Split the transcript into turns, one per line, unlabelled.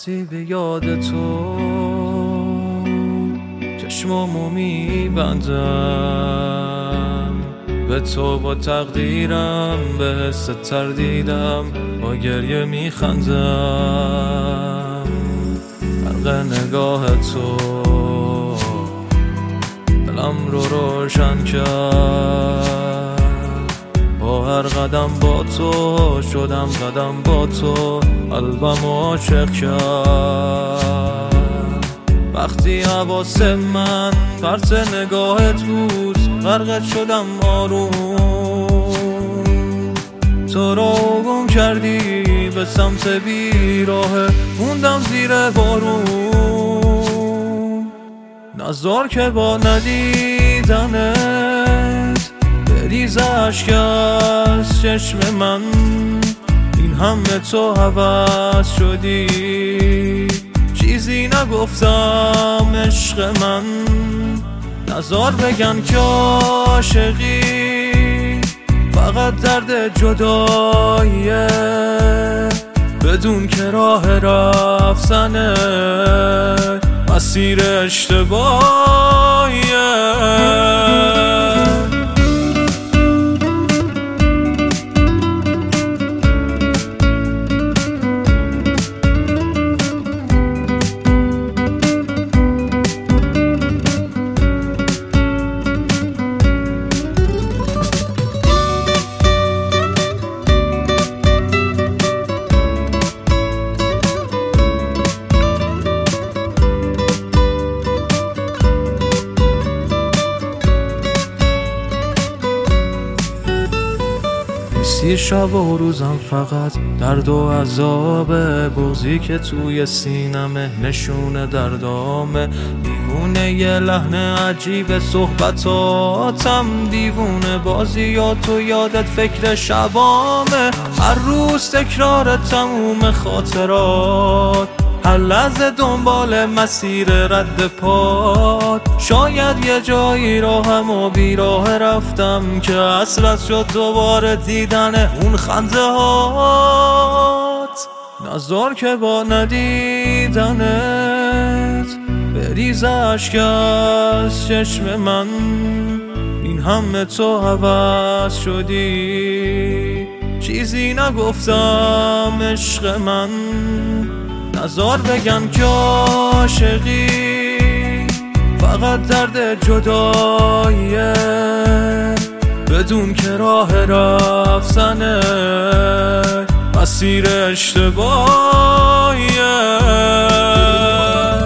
وقتی به یاد تو چشمامو میبندم، به تو با تقدیرم، به حس تردیدم با گریه میخندم. برق نگاه تو دلم رو روشن کرد، با هر قدم با تو شدم قدم با تو، قلبم عاشق کرد. وقتی حواس من پرت نگاهت بود، غرقت شدم آروم، تو را گم کردی به سمت بیراهه، موندم زیر بارون. نزار که با ندیدنت بریز اشک از چشم من، این همه تو هوس شدی چیزی نگفتم عشق من. نزار بگن که عاشقی فقط درد جداییه، بدون که راه رفتنه مسیر اشتباهیه. نیستی شب و روزم فقط درد و عذاب، بغضی که توی سینمه نشونه دردامه، دیوونه یه لحن عجیب صحبتاتم، دیوونه بازیات و یادت فکر شبامه، هر روز تکرار تموم خاطرات، هر لحظه دنبال مسیر رد پات. شاید یه جایی راهم و بیراه رفتم که حسرت شد دوباره دیدن اون خنده هات. نزار که با ندیدنت بریز اشک از چشم من، این همه تو هوس شدی چیزی نگفتم عشق من. نزار بگن که عاشقی فقط درد جداییه، بدون که راه رفتنه مسیر اشتباهیه.